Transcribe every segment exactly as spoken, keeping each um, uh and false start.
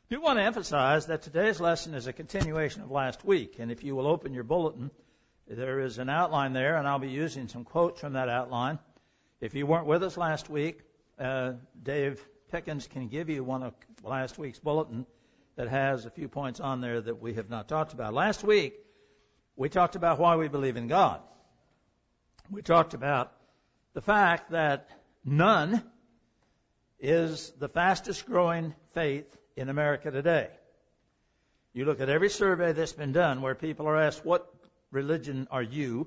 do want to emphasize that today's lesson is a continuation of last week. And if you will open your bulletin, there is an outline there, and I'll be using some quotes from that outline. If you weren't with us last week, uh, Dave Pickens can give you one of last week's bulletin that has a few points on there that we have not talked about. Last week, we talked about why we believe in God. We talked about the fact that none is the fastest growing faith in America today. You look at every survey that's been done where people are asked, what religion are you?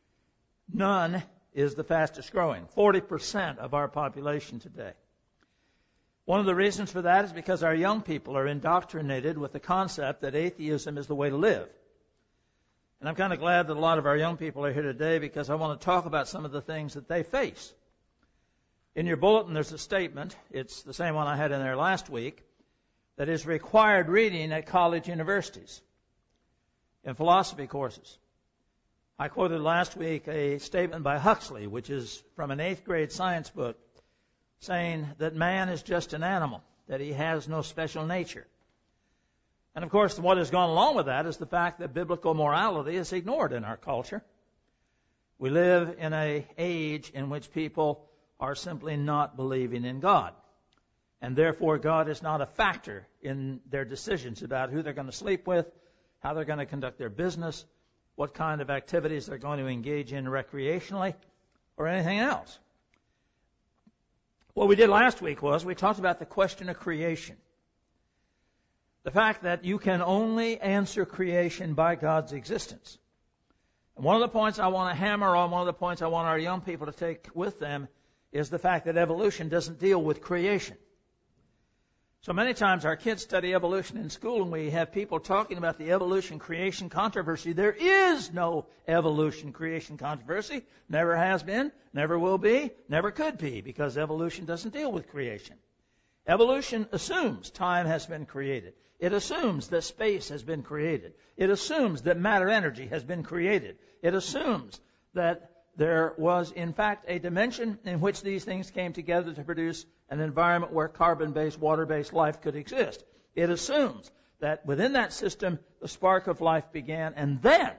None is the fastest growing. forty percent of our population today. One of the reasons for that is because our young people are indoctrinated with the concept that atheism is the way to live. And I'm kind of glad that a lot of our young people are here today because I want to talk about some of the things that they face. In your bulletin, there's a statement. It's the same one I had in there last week. That is required reading at college universities in philosophy courses. I quoted last week a statement by Huxley, which is from an eighth grade science book, saying that man is just an animal, that he has no special nature. And of course, what has gone along with that is the fact that biblical morality is ignored in our culture. We live in an age in which people are simply not believing in God. And therefore, God is not a factor in their decisions about who they're going to sleep with, how they're going to conduct their business, what kind of activities they're going to engage in recreationally, or anything else. What we did last week was we talked about the question of creation. The fact that you can only answer creation by God's existence. And one of the points I want to hammer on, one of the points I want our young people to take with them, is the fact that evolution doesn't deal with creation. So many times our kids study evolution in school and we have people talking about the evolution-creation controversy. There is no evolution-creation controversy. Never has been, never will be, never could be, because evolution doesn't deal with creation. Evolution assumes time has been created. It assumes that space has been created. It assumes that matter-energy has been created. It assumes that there was, in fact, a dimension in which these things came together to produce an environment where carbon-based, water-based life could exist. It assumes that within that system, the spark of life began, and then,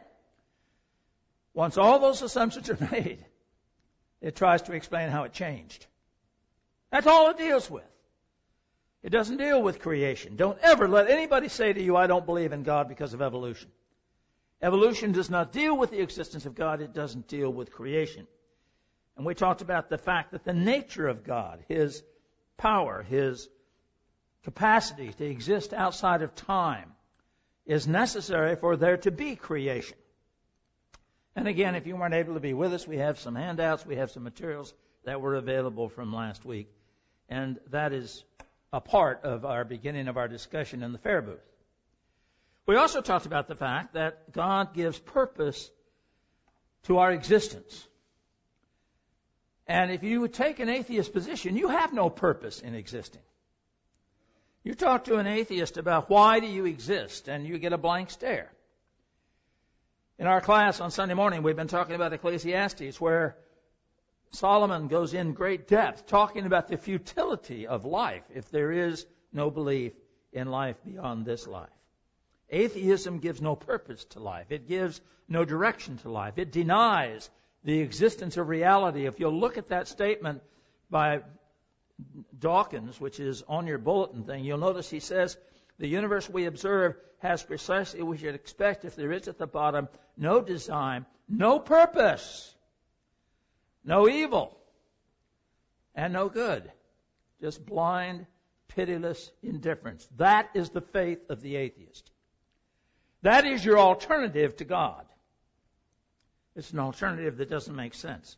once all those assumptions are made, it tries to explain how it changed. That's all it deals with. It doesn't deal with creation. Don't ever let anybody say to you, I don't believe in God because of evolution. Evolution does not deal with the existence of God. It doesn't deal with creation. And we talked about the fact that the nature of God, His power, His capacity to exist outside of time, is necessary for there to be creation. And again, if you weren't able to be with us, we have some handouts, we have some materials that were available from last week. And that is a part of our beginning of our discussion in the fair booth. We also talked about the fact that God gives purpose to our existence. And if you would take an atheist position, you have no purpose in existing. You talk to an atheist about why do you exist, and you get a blank stare. In our class on Sunday morning, we've been talking about Ecclesiastes, where Solomon goes in great depth talking about the futility of life if there is no belief in life beyond this life. Atheism gives no purpose to life. It gives no direction to life. It denies the existence of reality. If you'll look at that statement by Dawkins, which is on your bulletin thing, you'll notice he says, the universe we observe has precisely what we should expect if there is at the bottom no design, no purpose, no evil, and no good. Just blind, pitiless indifference. That is the faith of the atheist. That is your alternative to God. It's an alternative that doesn't make sense.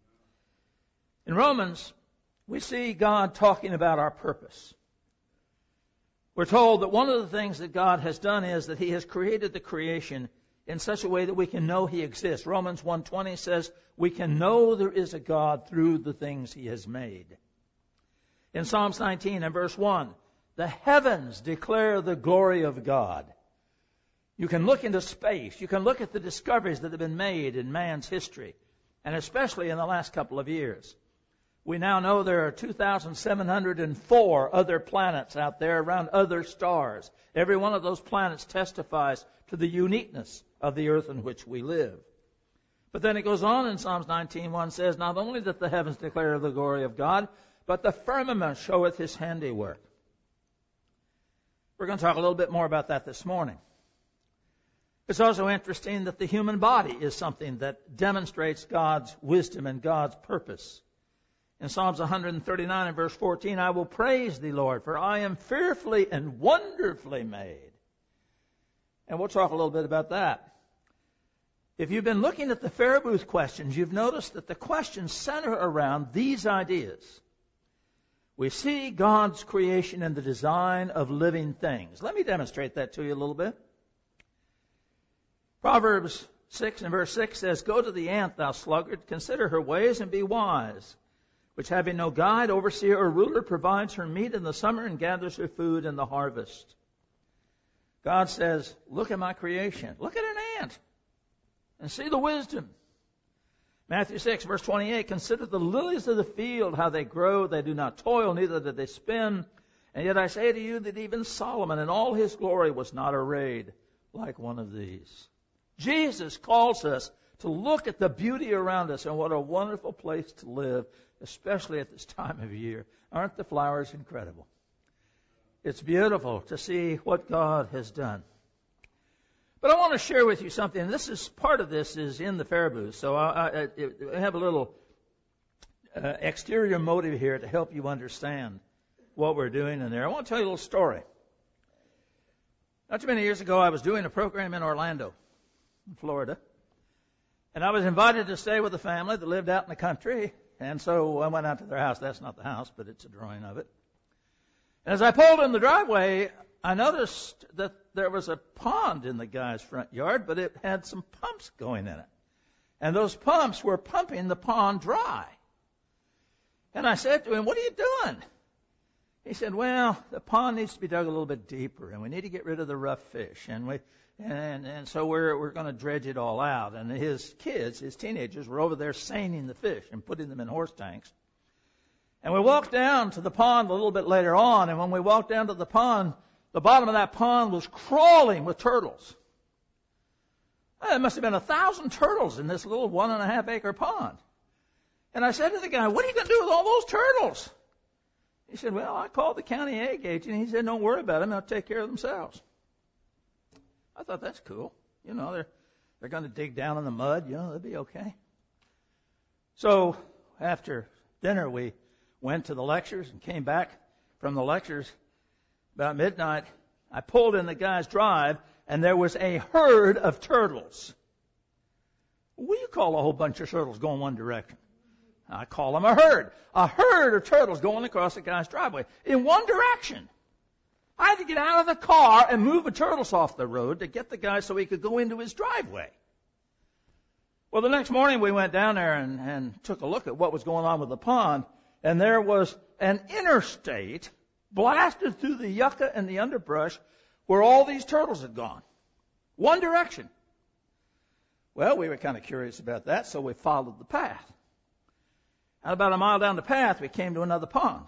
In Romans, we see God talking about our purpose. We're told that one of the things that God has done is that He has created the creation in such a way that we can know He exists. Romans one twenty says, we can know there is a God through the things He has made. In Psalms nineteen and verse one, the heavens declare the glory of God. You can look into space. You can look at the discoveries that have been made in man's history, and especially in the last couple of years. We now know there are two thousand seven hundred four other planets out there around other stars. Every one of those planets testifies to the uniqueness of the earth in which we live. But then it goes on in Psalms nineteen one says, not only that the heavens declare the glory of God, but the firmament showeth his handiwork. We're going to talk a little bit more about that this morning. It's also interesting that the human body is something that demonstrates God's wisdom and God's purpose. In Psalms one thirty-nine and verse fourteen, I will praise thee, Lord, for I am fearfully and wonderfully made. And we'll talk a little bit about that. If you've been looking at the Fair Booth questions, you've noticed that the questions center around these ideas. We see God's creation and the design of living things. Let me demonstrate that to you a little bit. Proverbs six and verse six says, Go to the ant, thou sluggard, consider her ways and be wise, which having no guide, overseer, or ruler, provides her meat in the summer and gathers her food in the harvest. God says, look at my creation. Look at an ant and see the wisdom. Matthew six, verse twenty-eight, consider the lilies of the field, how they grow. They do not toil, neither do they spin. And yet I say to you that even Solomon in all his glory was not arrayed like one of these. Jesus calls us to look at the beauty around us, and what a wonderful place to live, especially at this time of year. Aren't the flowers incredible? It's beautiful to see what God has done. But I want to share with you something. This is part of this is in the Fair Booth, so I, I, I have a little uh, exterior motive here to help you understand what we're doing in there. I want to tell you a little story. Not too many years ago, I was doing a program in Orlando, Florida, and I was invited to stay with a family that lived out in the country, and so I went out to their house. That's not the house, but it's a drawing of it. And as I pulled in the driveway, I noticed that there was a pond in the guy's front yard, but it had some pumps going in it. And those pumps were pumping the pond dry. And I said to him, what are you doing? He said, well, the pond needs to be dug a little bit deeper, and we need to get rid of the rough fish. And we, and, and so we're, we're going to dredge it all out. And his kids, his teenagers, were over there seining the fish and putting them in horse tanks. And we walked down to the pond a little bit later on, and when we walked down to the pond, the bottom of that pond was crawling with turtles. There must have been a thousand turtles in this little one and a half acre pond. And I said to the guy, what are you going to do with all those turtles? He said, well, I called the county egg agent. He said, don't worry about them. They'll take care of themselves. I thought, that's cool. You know, they're, they're going to dig down in the mud. You know, they'll be okay. So after dinner, we went to the lectures and came back from the lectures. About midnight, I pulled in the guy's drive, and there was a herd of turtles. What do you call a whole bunch of turtles going one direction? I call them a herd. A herd of turtles going across the guy's driveway in one direction. I had to get out of the car and move the turtles off the road to get the guy so he could go into his driveway. Well, the next morning we went down there and, and took a look at what was going on with the pond, and there was an interstate blasted through the yucca and the underbrush where all these turtles had gone. One direction. Well, we were kind of curious about that, so we followed the path. And about a mile down the path, we came to another pond.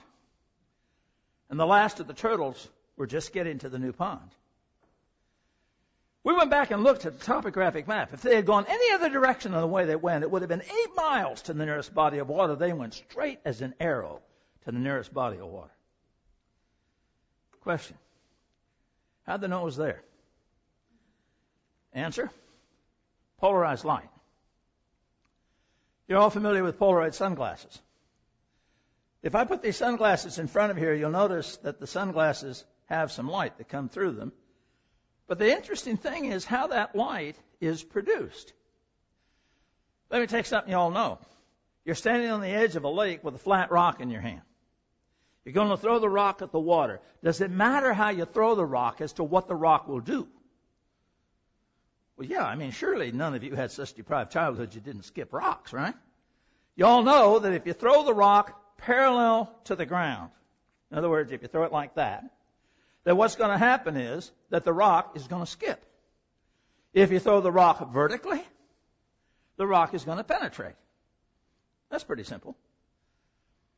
And the last of the turtles were just getting to the new pond. We went back and looked at the topographic map. If they had gone any other direction than the way they went, it would have been eight miles to the nearest body of water. They went straight as an arrow to the nearest body of water. Question. How'd they know it was there? Answer. Polarized light. You're all familiar with Polaroid sunglasses. If I put these sunglasses in front of here, you'll notice that the sunglasses have some light that come through them. But the interesting thing is how that light is produced. Let me take something you all know. You're standing on the edge of a lake with a flat rock in your hand. You're going to throw the rock at the water. Does it matter how you throw the rock as to what the rock will do? Well, yeah, I mean, surely none of you had such deprived childhood you didn't skip rocks, right? You all know that if you throw the rock parallel to the ground, in other words, if you throw it like that, then what's going to happen is that the rock is going to skip. If you throw the rock vertically, the rock is going to penetrate. That's pretty simple.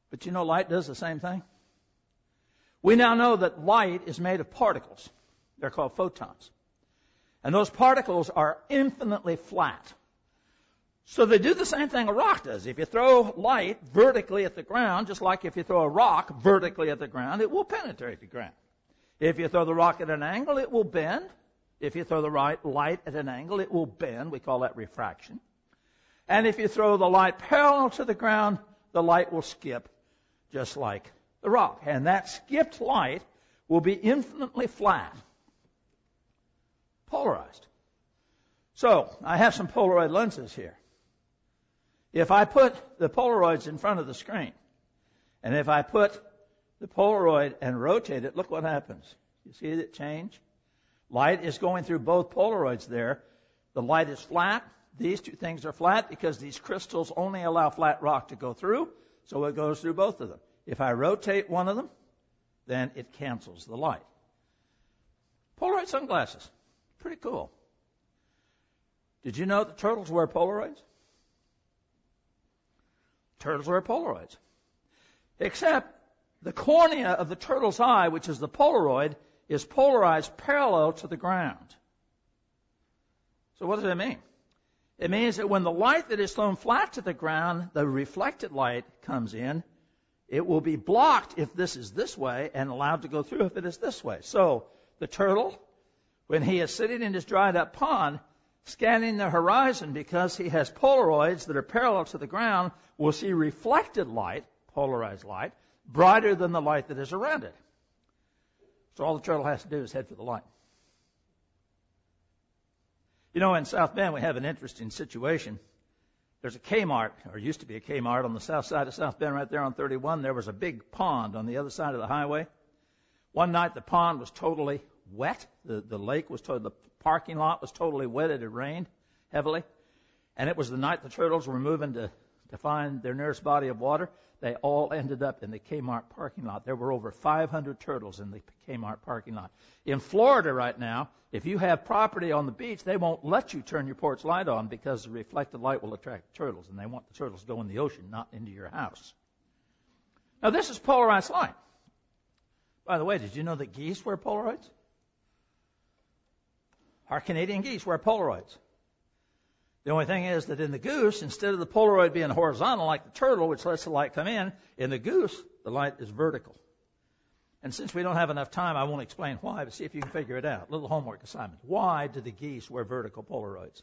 But you know light does the same thing? We now know that light is made of particles. They're called photons. And those particles are infinitely flat. So they do the same thing a rock does. If you throw light vertically at the ground, just like if you throw a rock vertically at the ground, it will penetrate the ground. If you throw the rock at an angle, it will bend. If you throw the right light at an angle, it will bend. We call that refraction. And if you throw the light parallel to the ground, the light will skip just like the rock. And that skipped light will be infinitely flat, polarized. So I have some Polaroid lenses here. If I put the Polaroids in front of the screen, and if I put the Polaroid and rotate it, look what happens. You see it change? Light is going through both Polaroids there. The light is flat. These two things are flat because these crystals only allow flat rock to go through, so it goes through both of them. If I rotate one of them, then it cancels the light. Polaroid sunglasses. Pretty cool. Did you know that turtles wear Polaroids? Turtles wear Polaroids. Except the cornea of the turtle's eye, which is the Polaroid, is polarized parallel to the ground. So what does that mean? It means that when the light that is thrown flat to the ground, the reflected light comes in, it will be blocked if this is this way and allowed to go through if it is this way. So the turtle, when he is sitting in his dried up pond, scanning the horizon because he has Polaroids that are parallel to the ground, will see reflected light, polarized light, brighter than the light that is around it. So all the turtle has to do is head for the light. You know, in South Bend, we have an interesting situation. There's a Kmart, or used to be a Kmart on the south side of South Bend, right there on thirty-one. There was a big pond on the other side of the highway. One night, the pond was totally wet. The, the lake was totally, the parking lot was totally wet. It had rained heavily. And it was the night the turtles were moving to, to find their nearest body of water. They all ended up in the Kmart parking lot. There were over five hundred turtles in the Kmart parking lot. In Florida right now, if you have property on the beach, they won't let you turn your porch light on because the reflected light will attract turtles, and they want the turtles to go in the ocean, not into your house. Now, this is polarized light. By the way, did you know that geese wear Polaroids? Our Canadian geese wear Polaroids. The only thing is that in the goose, instead of the Polaroid being horizontal like the turtle, which lets the light come in, in the goose, the light is vertical. And since we don't have enough time, I won't explain why, but see if you can figure it out. Little homework assignment. Why do the geese wear vertical Polaroids?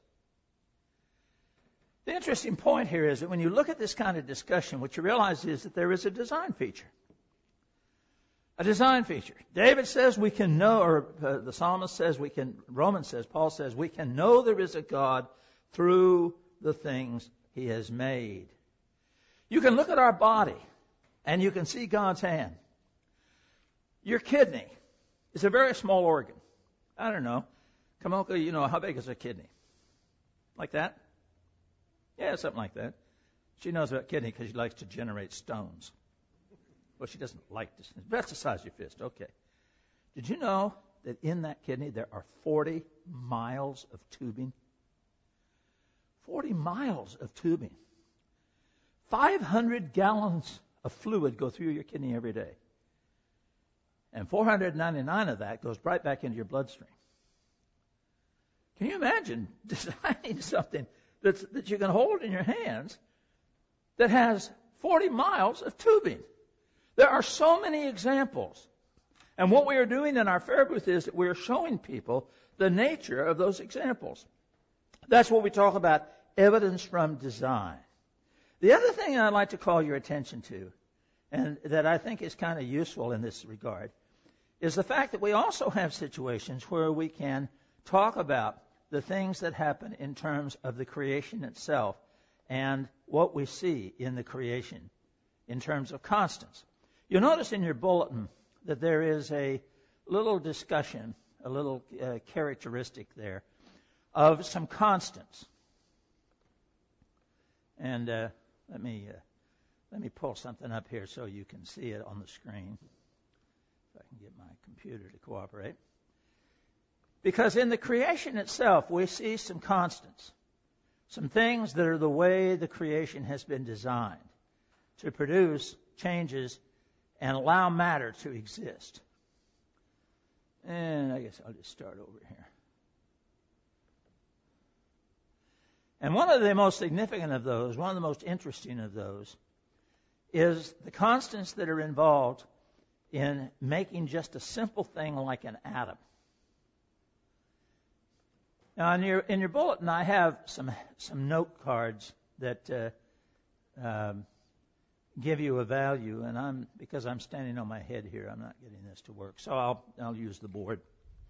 The interesting point here is that when you look at this kind of discussion, what you realize is that there is a design feature. A design feature. David says we can know, or uh, the psalmist says we can, Romans says, Paul says, we can know there is a God through the things he has made. You can look at our body and you can see God's hand. Your kidney is a very small organ. I don't know. Kamoka, you know, how big is a kidney? Like that? Yeah, something like that. She knows about kidney because she likes to generate stones. Well, she doesn't like this. That's the size of your fist. Okay. Did you know that in that kidney there are forty miles of tubing? forty miles of tubing. five hundred gallons of fluid go through your kidney every day. And four hundred ninety-nine of that goes right back into your bloodstream. Can you imagine designing something that's, that you can hold in your hands that has forty miles of tubing? There are so many examples. And what we are doing in our fair booth is that we are showing people the nature of those examples. That's what we talk about, evidence from design. The other thing I'd like to call your attention to, and that I think is kind of useful in this regard, is the fact that we also have situations where we can talk about the things that happen in terms of the creation itself and what we see in the creation in terms of constants. You'll notice in your bulletin that there is a little discussion, a little uh, characteristic there of some constants. And uh, let me uh, let me pull something up here so you can see it on the screen. If I can get my computer to cooperate. Because in the creation itself, we see some constants, some things that are the way the creation has been designed to produce changes and allow matter to exist. And I guess I'll just start over here. And one of the most significant of those, one of the most interesting of those, is the constants that are involved in making just a simple thing like an atom. Now, in your in your bulletin, I have some some note cards that uh, um, give you a value, and I'm because I'm standing on my head here, I'm not getting this to work, so I'll I'll use the board.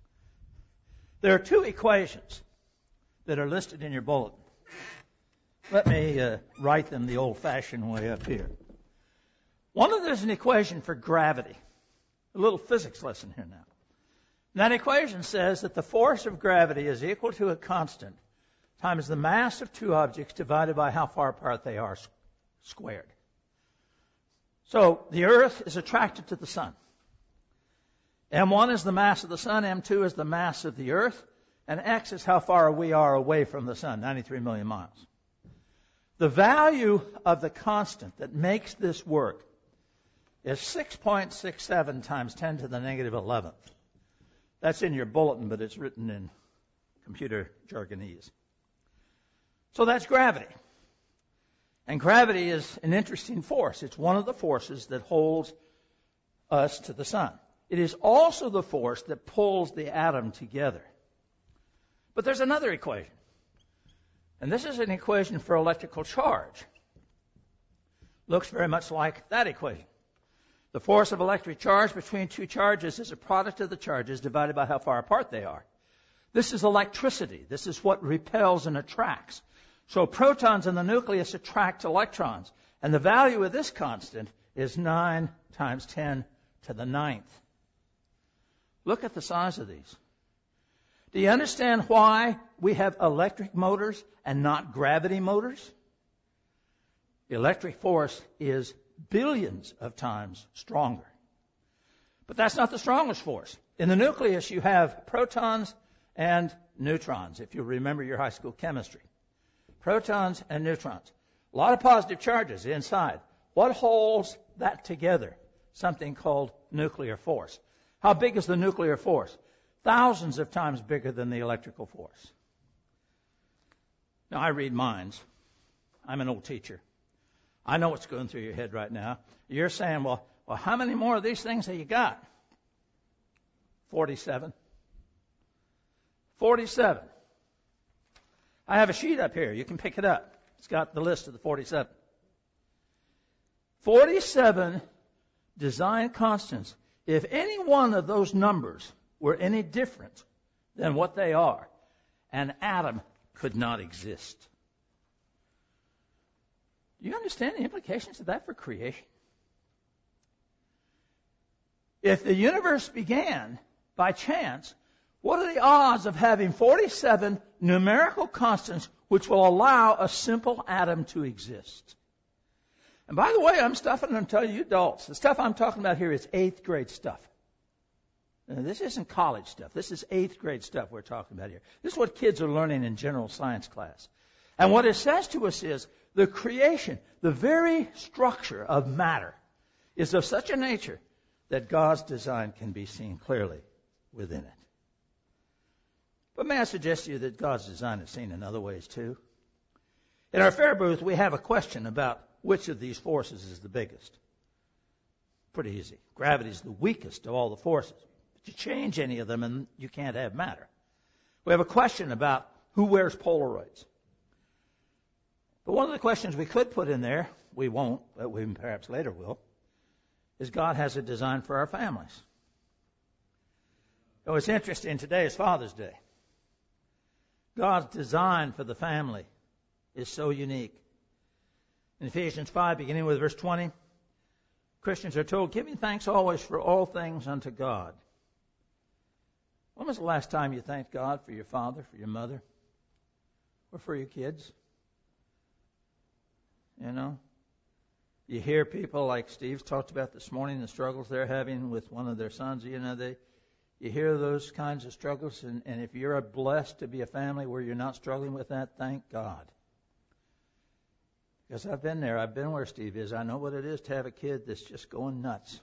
There are two equations that are listed in your bulletin. Let me uh, write them the old-fashioned way up here. One of them is an equation for gravity. A little physics lesson here now. And that equation says that the force of gravity is equal to a constant times the mass of two objects divided by how far apart they are squared. So the Earth is attracted to the sun. M one is the mass of the sun, M two is the mass of the Earth, and X is how far we are away from the sun, ninety-three million miles. The value of the constant that makes this work is six point six seven times ten to the negative eleventh. That's in your bulletin, but it's written in computer jargonese. So that's gravity. And gravity is an interesting force. It's one of the forces that holds us to the sun. It is also the force that pulls the atom together. But there's another equation. And this is an equation for electrical charge. Looks very much like that equation. The force of electric charge between two charges is a product of the charges divided by how far apart they are. This is electricity. This is what repels and attracts. So protons in the nucleus attract electrons. And the value of this constant is nine times ten to the ninth. Look at the size of these. Do you understand why we have electric motors and not gravity motors? The electric force is billions of times stronger. But that's not the strongest force. In the nucleus, you have protons and neutrons, if you remember your high school chemistry. Protons and neutrons. A lot of positive charges inside. What holds that together? Something called nuclear force. How big is the nuclear force? Thousands of times bigger than the electrical force. Now, I read minds. I'm an old teacher. I know what's going through your head right now. You're saying, well, well, how many more of these things have you got? forty-seven. forty-seven. I have a sheet up here. You can pick it up. It's got the list of the forty-seven. forty-seven design constants. If any one of those numbers were any different than what they are, an atom could not exist. Do you understand the implications of that for creation? If the universe began by chance, what are the odds of having forty-seven numerical constants which will allow a simple atom to exist? And by the way, I'm stuffing and tell you adults, the stuff I'm talking about here is eighth grade stuff. Now, this isn't college stuff. This is eighth grade stuff we're talking about here. This is what kids are learning in general science class. And what it says to us is the creation, the very structure of matter is of such a nature that God's design can be seen clearly within it. But may I suggest to you that God's design is seen in other ways too? In our fair booth, we have a question about which of these forces is the biggest. Pretty easy. Gravity is the weakest of all the forces. But you change any of them and you can't have matter. We have a question about who wears Polaroids. But one of the questions we could put in there, we won't, but we perhaps later will, is God has a design for our families. Oh, it's interesting, today is Father's Day. God's design for the family is so unique. In Ephesians five, beginning with verse twenty, Christians are told, giving thanks always for all things unto God. When was the last time you thanked God for your father, for your mother, or for your kids? You know, you hear people like Steve's talked about this morning, the struggles they're having with one of their sons. You know, they, you hear those kinds of struggles, and, and if you're blessed to be a family where you're not struggling with that, thank God. Because I've been there. I've been where Steve is. I know what it is to have a kid that's just going nuts.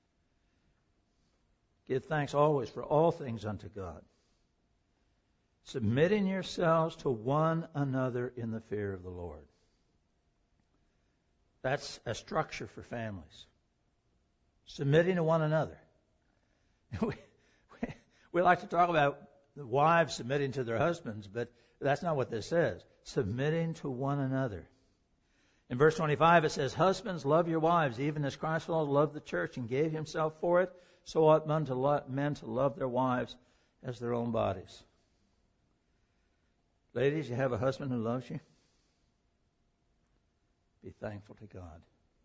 Give thanks always for all things unto God, submitting yourselves to one another in the fear of the Lord. That's a structure for families. Submitting to one another. We, we, we like to talk about the wives submitting to their husbands, but that's not what this says. Submitting to one another. In verse twenty-five it says, husbands, love your wives, even as Christ loved the church and gave himself for it, so ought men to, love, men to love their wives as their own bodies. Ladies, you have a husband who loves you? Be thankful to God.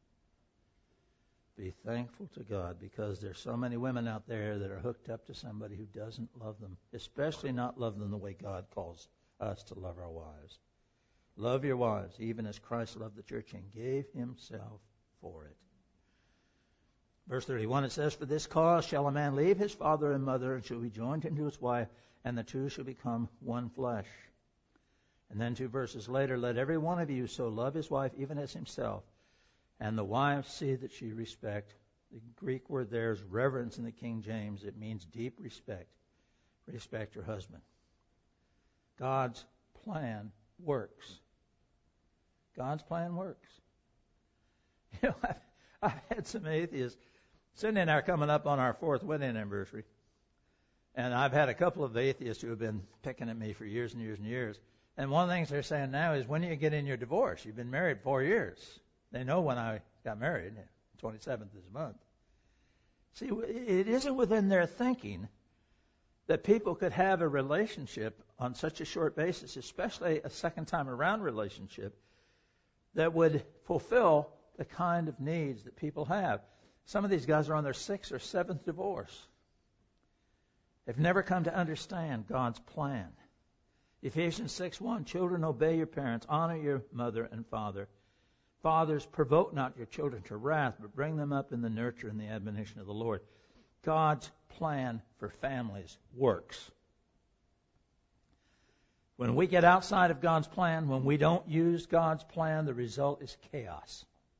Be thankful to God, because there's so many women out there that are hooked up to somebody who doesn't love them, especially not love them the way God calls us to love our wives. Love your wives, even as Christ loved the church and gave himself for it. Verse thirty-one, it says, for this cause shall a man leave his father and mother, and shall be joined unto his wife, and the two shall become one flesh. And then two verses later, let every one of you so love his wife even as himself, and the wife see that she respect. The Greek word there is reverence in the King James. It means deep respect. Respect your husband. God's plan works. God's plan works. You know, I've, I've had some atheists. Cindy and I are coming up on our fourth wedding anniversary. And I've had a couple of atheists who have been picking at me for years and years and years. And one of the things they're saying now is, when do you get in your divorce? You've been married four years. They know when I got married, twenty-seventh this month. See, it isn't within their thinking that people could have a relationship on such a short basis, especially a second time around relationship, that would fulfill the kind of needs that people have. Some of these guys are on their sixth or seventh divorce. They've never come to understand God's plan. Ephesians six one, children, obey your parents, honor your mother and father. Fathers, provoke not your children to wrath, but bring them up in the nurture and the admonition of the Lord. God's plan for families works. When we get outside of God's plan, when we don't use God's plan, the result is chaos.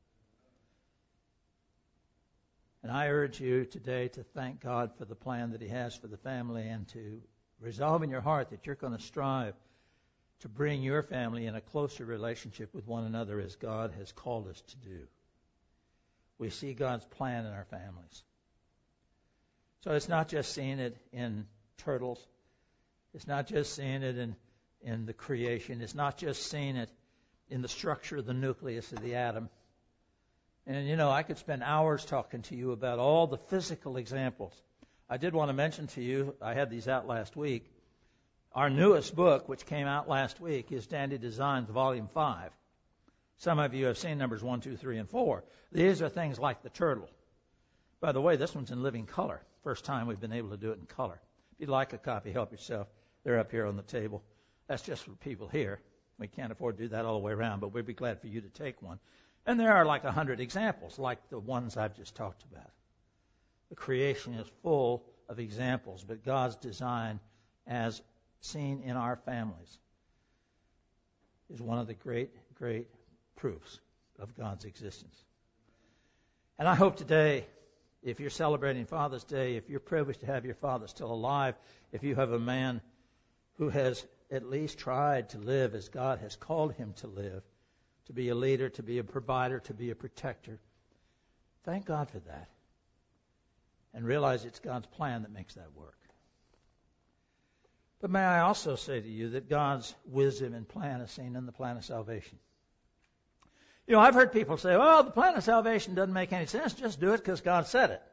And I urge you today to thank God for the plan that He has for the family, and to resolve in your heart that you're going to strive to bring your family in a closer relationship with one another as God has called us to do. We see God's plan in our families. So it's not just seeing it in turtles. It's not just seeing it in, in the creation. It's not just seeing it in the structure of the nucleus of the atom. And, you know, I could spend hours talking to you about all the physical examples. I did want to mention to you, I had these out last week, our newest book, which came out last week, is Dandy Designs, Volume five. Some of you have seen numbers one, two, three, and four. These are things like the turtle. By the way, this one's in living color. First time we've been able to do it in color. If you'd like a copy, help yourself. They're up here on the table. That's just for people here. We can't afford to do that all the way around, but we'd be glad for you to take one. And there are like a hundred examples, like the ones I've just talked about. The creation is full of examples, but God's design, as seen in our families, is one of the great, great proofs of God's existence. And I hope today, if you're celebrating Father's Day, if you're privileged to have your father still alive, if you have a man who has at least tried to live as God has called him to live, to be a leader, to be a provider, to be a protector, thank God for that. And realize it's God's plan that makes that work. But may I also say to you that God's wisdom and plan is seen in the plan of salvation. You know, I've heard people say, well, the plan of salvation doesn't make any sense. Just do it because God said it.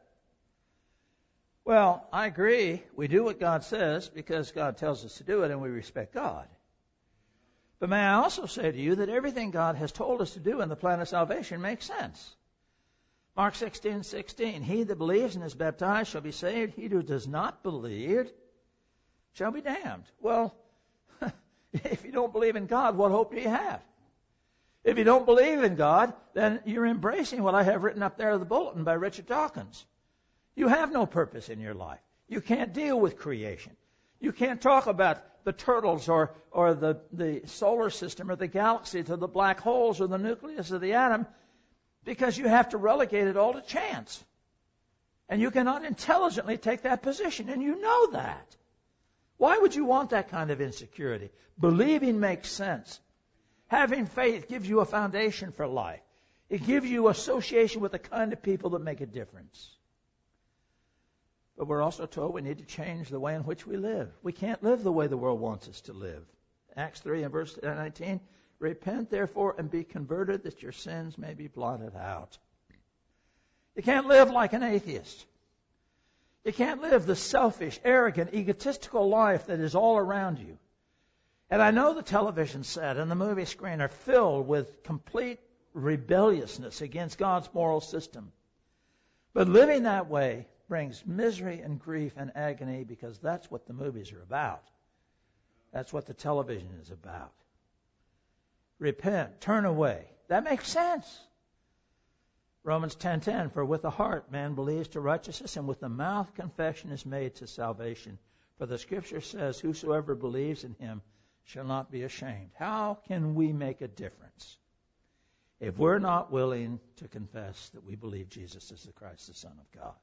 Well, I agree. We do what God says because God tells us to do it, and we respect God. But may I also say to you that everything God has told us to do in the plan of salvation makes sense. Mark sixteen sixteen, he that believes and is baptized shall be saved. He who does not believe shall be damned. Well, if you don't believe in God, what hope do you have? If you don't believe in God, then you're embracing what I have written up there in the bulletin by Richard Dawkins. You have no purpose in your life. You can't deal with creation. You can't talk about the turtles or, or the, the solar system or the galaxy to the black holes or the nucleus of the atom because you have to relegate it all to chance. And you cannot intelligently take that position, and you know that. Why would you want that kind of insecurity? Believing makes sense. Having faith gives you a foundation for life. It gives you association with the kind of people that make a difference. But we're also told we need to change the way in which we live. We can't live the way the world wants us to live. Acts three and verse nineteen, repent therefore and be converted that your sins may be blotted out. You can't live like an atheist. You can't live the selfish, arrogant, egotistical life that is all around you. And I know the television set and the movie screen are filled with complete rebelliousness against God's moral system. But living that way brings misery and grief and agony because that's what the movies are about. That's what the television is about. Repent, turn away. That makes sense. Romans ten ten, for with the heart man believes to righteousness, and with the mouth confession is made to salvation. For the Scripture says, whosoever believes in him shall not be ashamed. How can we make a difference if we're not willing to confess that we believe Jesus is the Christ, the Son of God?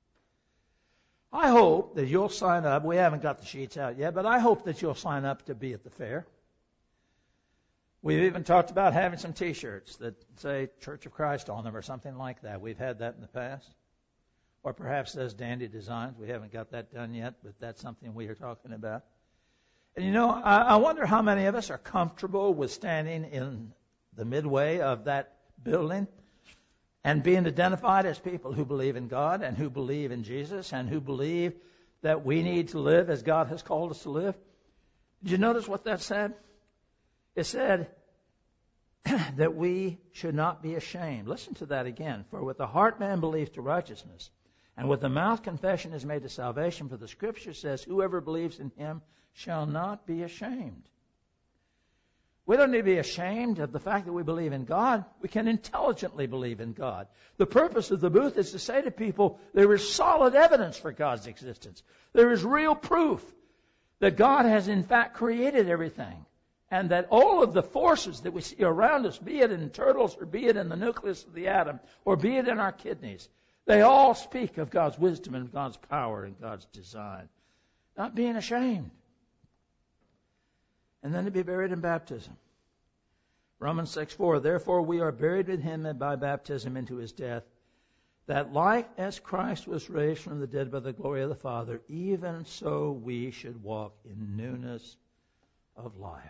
I hope that you'll sign up. We haven't got the sheets out yet, but I hope that you'll sign up to be at the fair. We've even talked about having some T-shirts that say Church of Christ on them or something like that. We've had that in the past. Or perhaps says Dandy Designs. We haven't got that done yet, but that's something we are talking about. And you know, I, I wonder how many of us are comfortable with standing in the midway of that building and being identified as people who believe in God and who believe in Jesus and who believe that we need to live as God has called us to live. Did you notice what that said? It said that we should not be ashamed. Listen to that again. For with the heart man believes to righteousness, and with the mouth confession is made to salvation. For the Scripture says, whoever believes in him shall not be ashamed. We don't need to be ashamed of the fact that we believe in God. We can intelligently believe in God. The purpose of the booth is to say to people, there is solid evidence for God's existence. There is real proof that God has in fact created everything. And that all of the forces that we see around us, be it in turtles or be it in the nucleus of the atom or be it in our kidneys, they all speak of God's wisdom and God's power and God's design. Not being ashamed. And then to be buried in baptism. Romans six four, therefore we are buried with him by baptism into his death, that like as Christ was raised from the dead by the glory of the Father, even so we should walk in newness of life.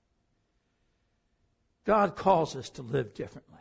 God calls us to live differently.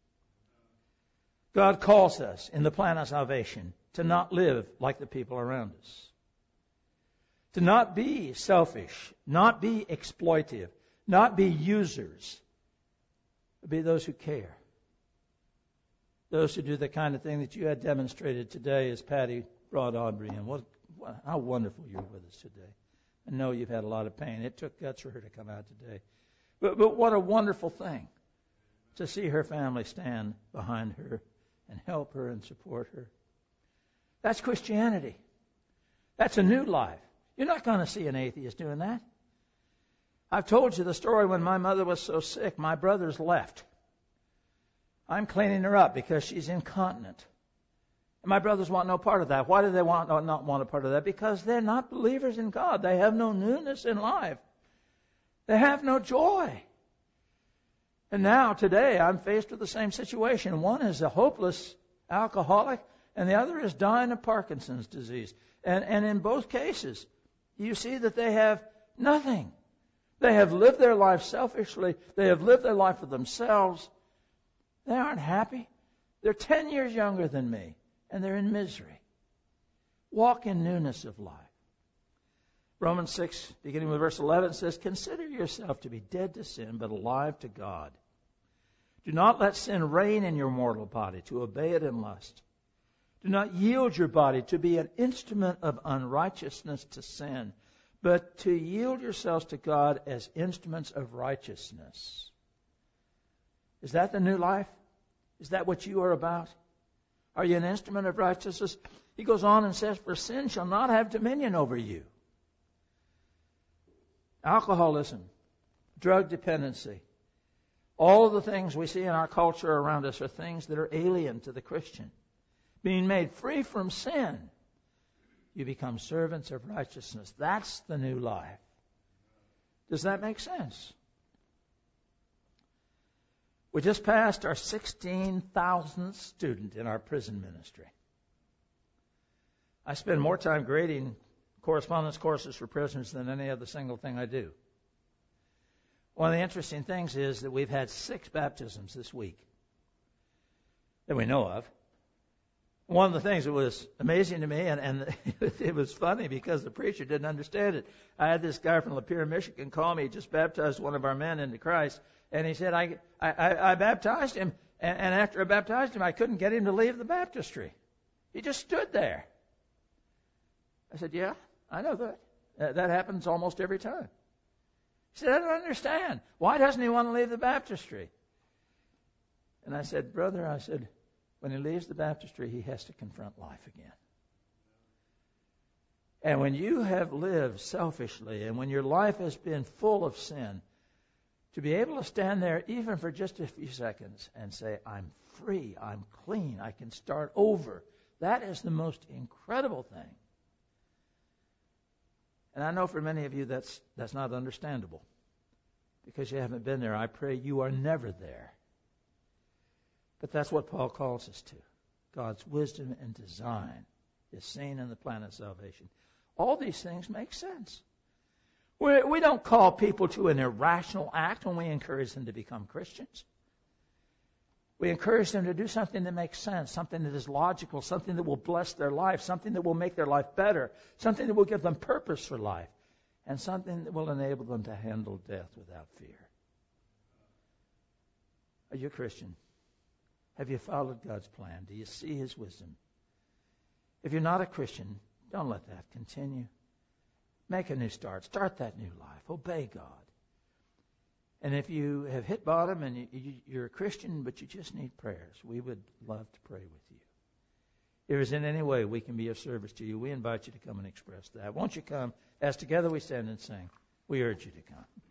God calls us in the plan of salvation to not live like the people around us. To not be selfish, not be exploitive, not be users, but be those who care. Those who do the kind of thing that you had demonstrated today as Patty brought Audrey in. What, how wonderful you're with us today. I know you've had a lot of pain. It took guts for her to come out today. But, but what a wonderful thing to see her family stand behind her and help her and support her. That's Christianity. That's a new life. You're not going to see an atheist doing that. I've told you the story when my mother was so sick, my brothers left. I'm cleaning her up because she's incontinent. And my brothers want no part of that. Why do they want not want a part of that? Because they're not believers in God. They have no newness in life. They have no joy. And now, today, I'm faced with the same situation. One is a hopeless alcoholic, and the other is dying of Parkinson's disease. And, and in both cases, you see that they have nothing. They have lived their life selfishly. They have lived their life for themselves. They aren't happy. They're ten years younger than me, and they're in misery. Walk in newness of life. Romans six, beginning with verse eleven, says, consider yourself to be dead to sin, but alive to God. Do not let sin reign in your mortal body, to obey it in lust. Do not yield your body to be an instrument of unrighteousness to sin, but to yield yourselves to God as instruments of righteousness. Is that the new life? Is that what you are about? Are you an instrument of righteousness? He goes on and says, for sin shall not have dominion over you. alcoholism, drug dependency. All of the things we see in our culture around us are things that are alien to the Christian. Being made free from sin, you become servants of righteousness. That's the new life. Does that make sense? We just passed our sixteen thousandth student in our prison ministry. I spend more time grading correspondence courses for prisoners than any other single thing I do. One of the interesting things is that we've had six baptisms this week that we know of. One of the things that was amazing to me, and, and it was funny because the preacher didn't understand it. I had this guy from Lapeer, Michigan call me. He just baptized one of our men into Christ. And he said, I, I, I baptized him, and, and after I baptized him, I couldn't get him to leave the baptistry. He just stood there. I said, yeah, I know that. Uh, that happens almost every time. He said, I don't understand. Why doesn't he want to leave the baptistry? And I said, brother, I said, when he leaves the baptistry, he has to confront life again. And when you have lived selfishly, and when your life has been full of sin, to be able to stand there even for just a few seconds and say, I'm free, I'm clean, I can start over, that is the most incredible thing. And I know for many of you that's that's not understandable because you haven't been there. I pray you are never there. But that's what Paul calls us to. God's wisdom and design is seen in the plan of salvation. All these things make sense. We, we don't call people to an irrational act when we encourage them to become Christians. We encourage them to do something that makes sense, something that is logical, something that will bless their life, something that will make their life better, something that will give them purpose for life, and something that will enable them to handle death without fear. Are you a Christian? Have you followed God's plan? Do you see His wisdom? If you're not a Christian, don't let that continue. Make a new start. Start that new life. Obey God. And if you have hit bottom and you, you, you're a Christian, but you just need prayers, we would love to pray with you. If there's in any way we can be of service to you, we invite you to come and express that. Won't you come as together we stand and sing? We urge you to come.